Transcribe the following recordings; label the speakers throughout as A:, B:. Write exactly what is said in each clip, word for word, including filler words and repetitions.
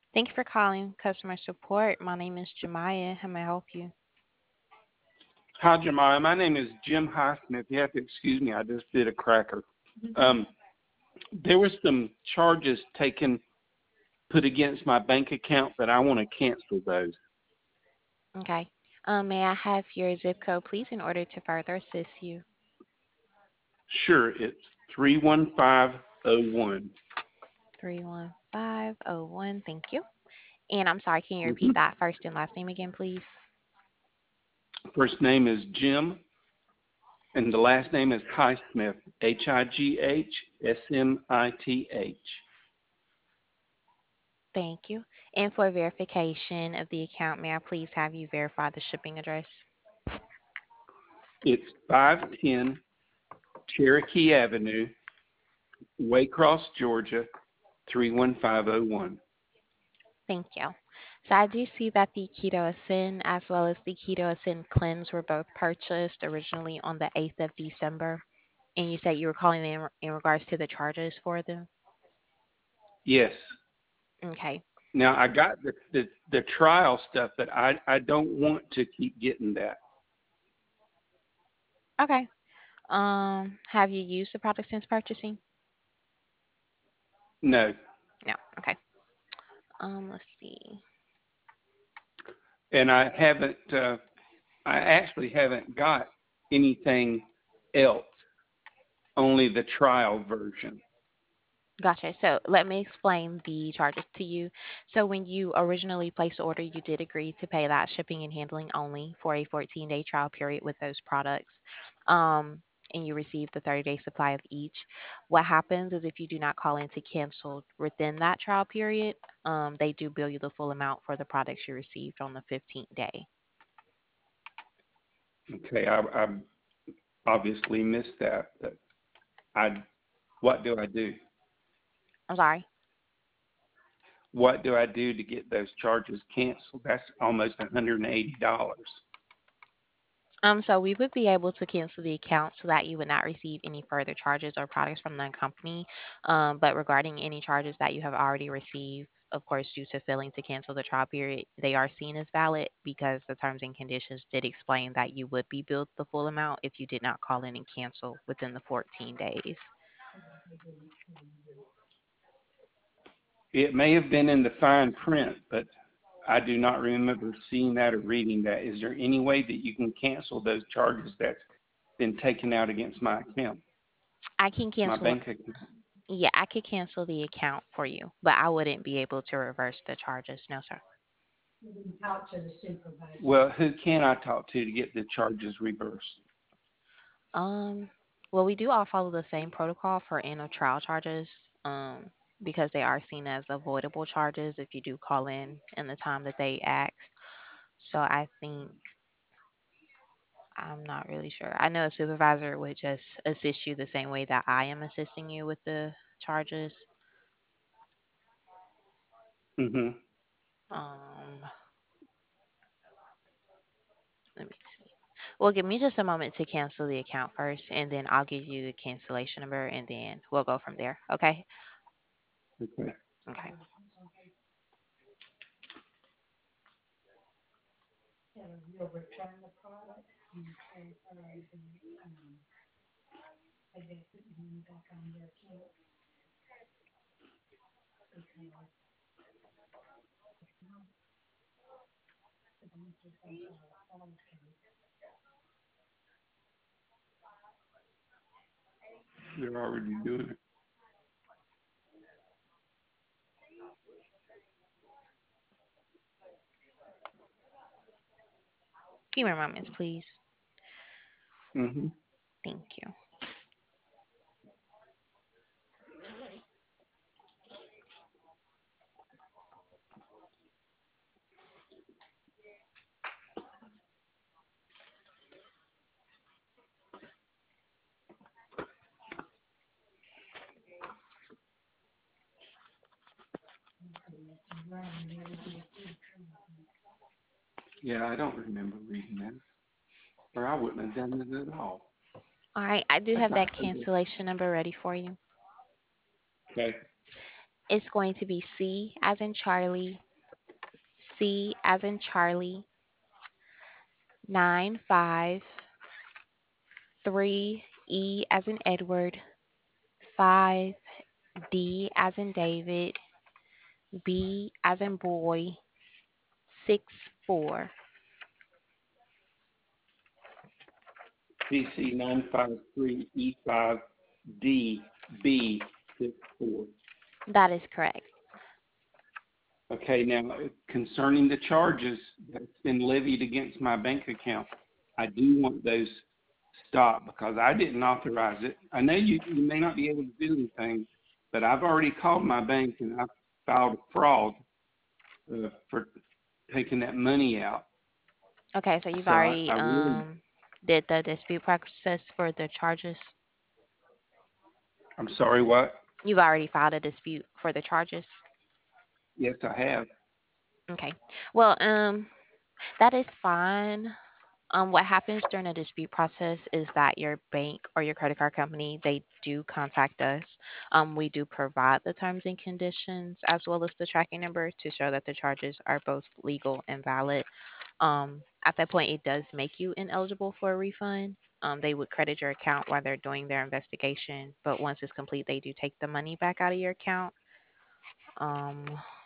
A: Thank you for calling customer support. My name is Jemiah. How may I help you?
B: Hi, Jemiah. My name is Jim Highsmith. You have to excuse me. I just did a cracker. Um, there were some charges taken put against my bank account, but I want to cancel those.
A: Okay. Um, may I have your zip code, please, in order to further assist you?
B: Sure, it's three one five oh one.
A: three one five oh one. Thank you. And I'm sorry, can you repeat
B: Mm-hmm.
A: that first and last name again, please?
B: First name is Jim, and the last name is Highsmith. H I G H S M I T H.
A: Thank you. And for verification of the account, may I please have you verify the shipping address?
B: It's five ten Cherokee Avenue, Waycross, Georgia, three one five oh one.
A: Thank you. So I do see that the Keto Ascend as well as the Keto Ascend Cleanse were both purchased originally on the eighth of December. And you said you were calling in, in regards to the charges for them?
B: Yes.
A: Okay.
B: Now I got the, the the trial stuff, but I I don't want to keep getting that.
A: Okay. Um, have you used the product since purchasing?
B: No,
A: No. Okay. Um, let's see.
B: and I haven't. Uh, I actually haven't got anything else. Only the trial version.
A: Gotcha. So let me explain the charges to you. So when you originally placed the order, you did agree to pay that shipping and handling only for a fourteen-day trial period with those products. Um, and you received the thirty-day supply of each. What happens is if you do not call in to cancel within that trial period, um, they do bill you the full amount for the products you received on the fifteenth day.
B: Okay, I, I obviously missed that. But I, what do I do?
A: I'm sorry.
B: What do I do to get those charges canceled? That's almost one hundred and eighty dollars.
A: Um, so we would be able to cancel the account so that you would not receive any further charges or products from the company. Um, but regarding any charges that you have already received, of course, due to failing to cancel the trial period, they are seen as valid because the terms and conditions did explain that you would be billed the full amount if you did not call in and cancel within the fourteen days.
B: It may have been in the fine print, but I do not remember seeing that or reading that. Is there any way that you can cancel those charges that's been taken out against my account,
A: I can
B: my
A: cancel,
B: bank account?
A: yeah, I could cancel the account for you, but I wouldn't be able to reverse the charges. No, sir.
B: Well, who can I talk to to get the charges reversed?
A: Um, well, we do all follow the same protocol for annual trial charges, um, because they are seen as avoidable charges if you do call in in the time that they ask. So I think I'm not really sure. I know a supervisor would just assist you the same way that I am assisting you with the charges.
B: Mm-hmm.
A: Um, let me see. Well, give me just a moment to cancel the account first, and then I'll give you the cancellation number, and then we'll go from there. Okay?
B: Okay.
A: Okay.
B: They're already doing it.
A: Few more moments, please.
B: Mm-hmm.
A: Thank you.
B: Yeah, I don't remember reading that, or I wouldn't have done it at all.
A: All right, I do
B: That's
A: have that
B: not so good.
A: cancellation number ready for you.
B: Okay.
A: It's going to be C as in Charlie, C as in Charlie, nine five three E as in Edward, five D as in David, B as in boy, six four.
B: C C nine five three E five D B six four.
A: That is correct.
B: Okay, now concerning the charges that's been levied against my bank account, I do want those stopped because I didn't authorize it. I know you, you may not be able to do anything, but I've already called my bank and I filed a fraud uh, for taking that money out.
A: Okay, so you've
B: So I,
A: already
B: I really,
A: um did the dispute process for the charges.
B: I'm sorry, what?
A: You've already filed a dispute for the charges.
B: Yes, I have.
A: Okay. Well, um, that is fine. Um, what happens during a dispute process is that your bank or your credit card company, they do contact us. Um, we do provide the terms and conditions as well as the tracking number to show that the charges are both legal and valid. Um, at that point, it does make you ineligible for a refund. Um, they would credit your account while they're doing their investigation, but once it's complete, they do take the money back out of your account. Um,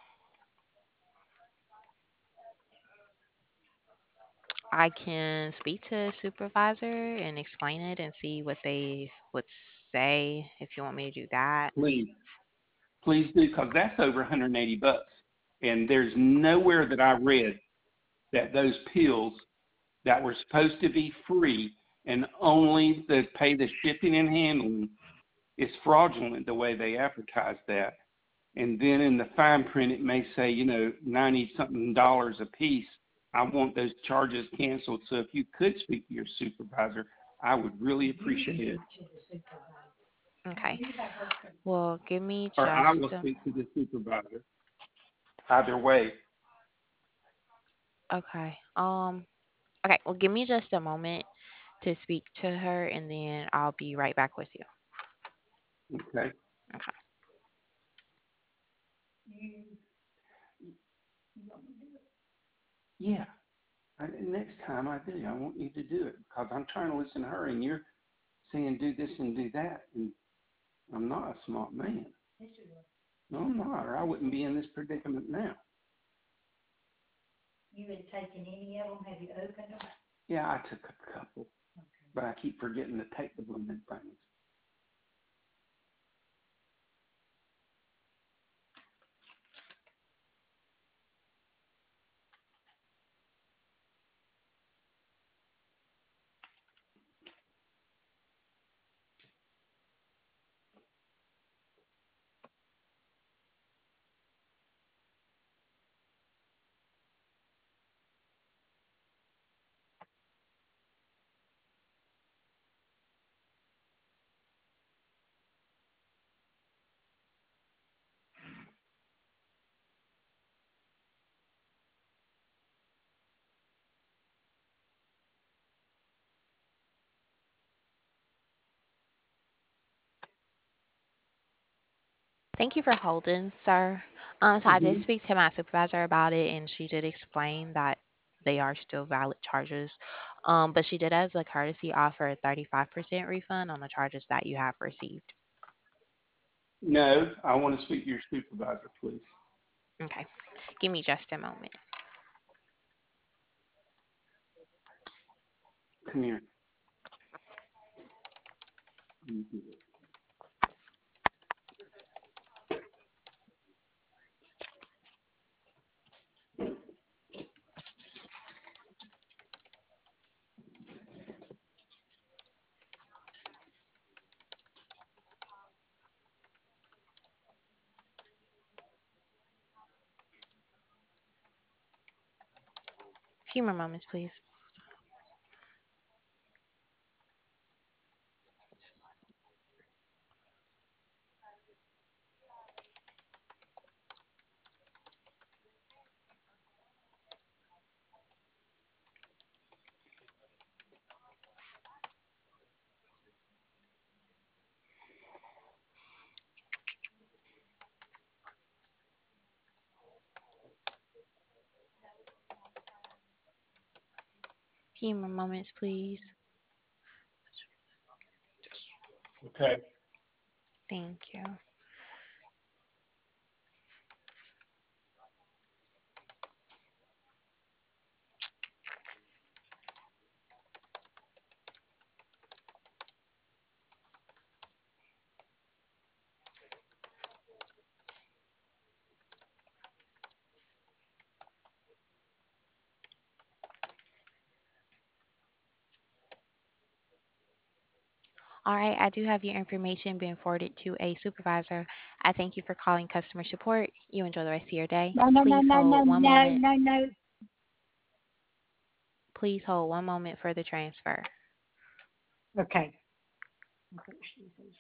A: I can speak to a supervisor and explain it and see what they would say if you want me to do that.
B: Please, please do, because that's over one hundred eighty bucks. And there's nowhere that I read that those pills that were supposed to be free and only to pay the shipping and handling is fraudulent the way they advertise that. And then in the fine print, it may say, you know, ninety something dollars a piece. I want those charges canceled. So if you could speak to your supervisor, I would really appreciate it.
A: Okay. Well, give me
B: Or I
A: just
B: will
A: a,
B: speak to the supervisor. Either way.
A: okay. Um, okay. Well, give me just a moment to speak to her and then I'll be right back with you.
B: Okay.
A: Okay.
B: Yeah. I, next time I do, I want you to do it because I'm trying to listen to her and you're saying do this and do that. And I'm not a smart man. No, I'm not, or I wouldn't be in this predicament now. You had taken any of them? Have you opened them? Yeah, I took a couple, okay, but I keep forgetting to take the blooming things.
A: Thank you for holding, sir. Um, so I did
B: Mm-hmm.
A: speak to my supervisor about it and she did explain that they are still valid charges. Um, but she did, as a courtesy, offer a thirty-five percent refund on the charges that you have received.
B: No, I want to speak to your supervisor, please.
A: Okay. Give me just a moment.
B: Come here. Mm-hmm.
A: A few more moments, please. Few more moments, please.
B: Okay.
A: Thank you. All right, I do have your information being forwarded to a supervisor. I thank you for calling customer support. You enjoy the rest of your day.
C: No, no, no,
A: Please
C: no, no,
A: hold one
C: no,
A: moment.
C: no, no.
A: Please hold one moment for the transfer.
C: Okay.